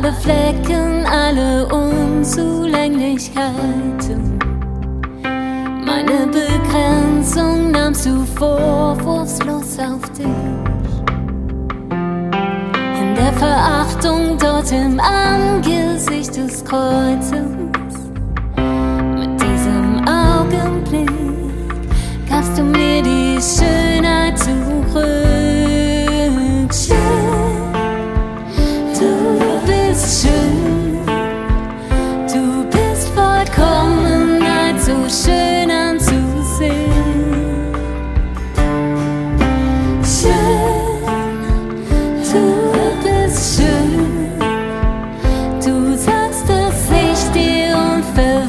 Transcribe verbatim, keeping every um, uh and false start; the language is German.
Alle Flecken, alle Unzulänglichkeiten. Meine Begrenzung nahmst du vorwurfslos auf dich. In der Verachtung dort im Angesicht des Kreuzes. Mit diesem Augenblick gabst du mir die Schönheit.